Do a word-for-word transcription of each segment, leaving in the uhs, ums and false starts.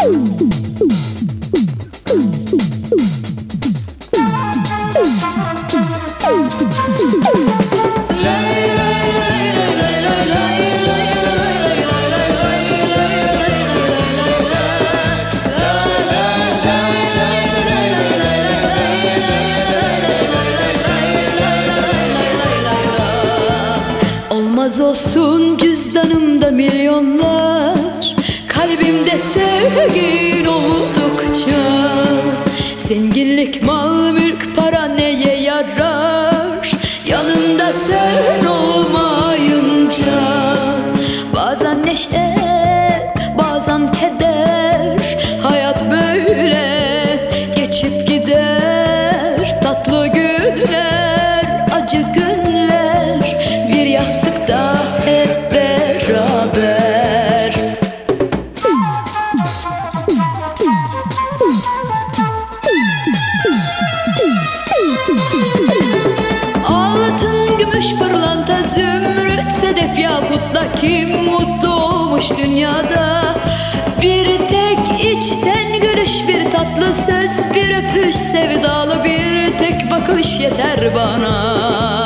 Olmaz olsun cüzdanımda milyonlar, kalbimde sevgin oldukça. Zenginlik, mal, mülk, para neye yarar yanında sen olmayınca? Bazen neşe, bazen keder, hayat böyle geçip gider. Tatlı günler, acı günler, bir yastıkta hep beraber. Altın, gümüş, pırlanta, zümrüt, sedef, yakutla kim mutlu olmuş dünyada? Bir tek içten gülüş, bir tatlı söz, bir öpüş, sevdalı bir tek bakış yeter bana.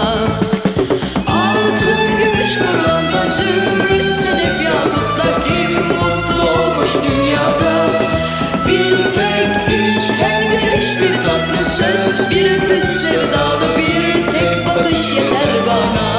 Altın, gümüş, pırlanta, zümrüt, sedef, yakutla kim mutlu olmuş dünyada? Bir tek içten gülüş, bir tatlı söz, bir öpüş, sevdalı bir tek bakış yeter bana.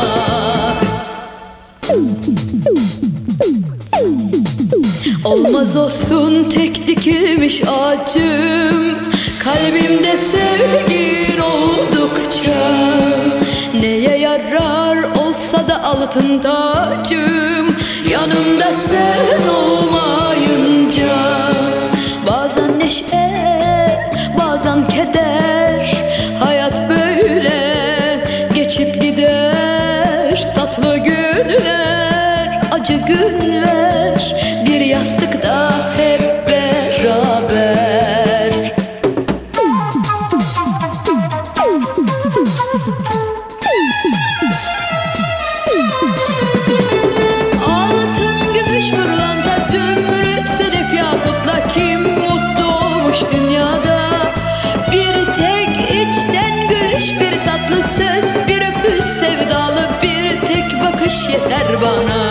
Olmaz olsun tek dikilmiş ağacım, kalbimde sevgin oldukça. Neye yarar olsa da altın tacım, yanımda sen olmayınca. Bazen neşe, bazen keder, hayat böyle geçip gider. Tatlı günler, acı günler, bir yastıkta hep beraber. Altın, gümüş, pırlanta, zümrüt, sedef, yakutla kim mutlu olmuş dünyada? Bir tek içten gülüş, bir tatlı söz, bir öpüş, sevdalı bir tek bakış yeter bana.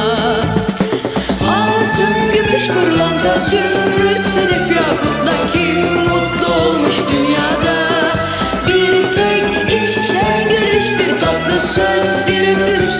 Altın, gümüş, pırlanta, zümrüt, sedef, yakutla kim mutlu olmuş dünyada? Bir tek içten gülüş, bir tatlı söz, bir öpüş,